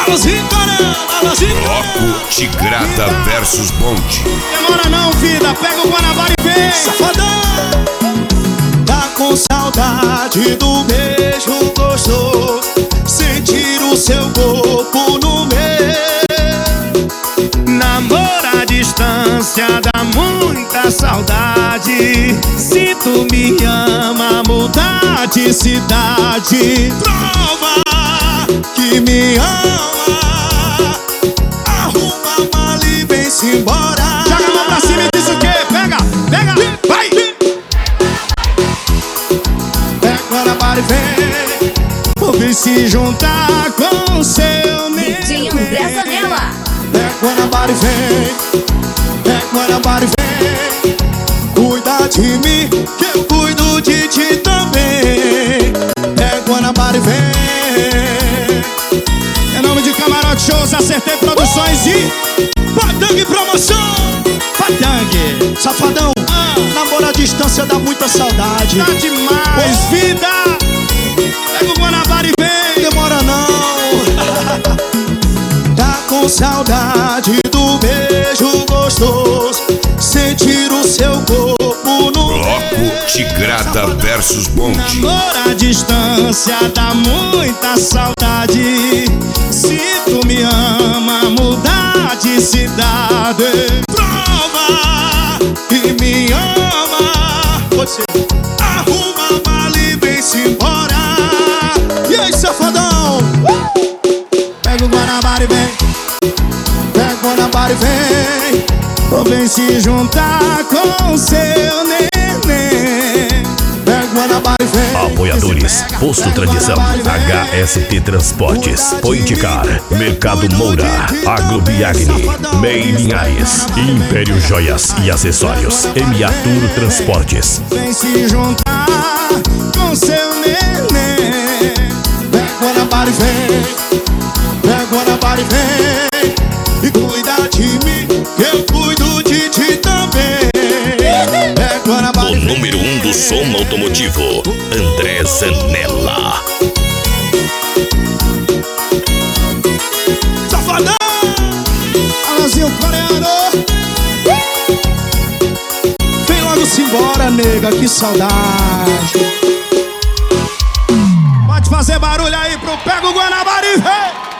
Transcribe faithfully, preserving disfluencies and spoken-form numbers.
Alôzinho, caramba, alôzinho. Bloco Tigrada versus Bonde. Demora não, vida, pega o Guanabara e vem. Safadão. Tá com saudade do beijo gostoso, sentir o seu corpo no meu. Namoro à distância dá muita saudade. Se tu me ama, mudar de cidade. Prova que me ama. Arruma a mala e vem-se embora. Joga a mão pra cima e diz o quê? Pega, pega, vai! Pega o Guanabara e vem. Vem se juntar com o seu neném. D J André Zanella. Pega o Guanabara e vem. Pega o Guanabara e vem. Cuida de mim, que eu cuido de ti também. Pega o Guanabara e vem. Em nome de Camarote Shows, Acertei Produções e Patang Promoção. Patang, safadão, ah. Namoro à distância dá muita saudade. Tá demais, oh. Vida. Pega o Guanabara e vem. Demora não. Tá com saudade do beijo gostoso, sentir o seu corpo no Bloco Tigrada versus Bonde. Namoro à distância dá muita saudade. Se tu me ama, mudar de cidade. Prova que me ama. Você arruma a mala e vem-se embora. E aí, safadão? Pega o Guanabara e vem. Pega o Guanabara e vem. Ou vem se juntar com o seu neném. Pega o Guanabara e vem. Apoiadores: Posto Tradição, H S T Transportes, Pointicar, Mercado Moura, Agrobiagni, Mei Linhares, Império Joias e Acessórios, Emiatur Transportes. Vem se juntar com seu neném. Pega o Guanabara e vem. Pega o Guanabara e vem. E cuida de mim, que eu cuido de ti também. Pega o Guanabara O e vem. número um do som automotivo, André Zanella. Safadão! Alazinho coreano. Vem logo-se embora, nega, que saudade. Pode fazer barulho aí pro Pega o Guanabara e vem.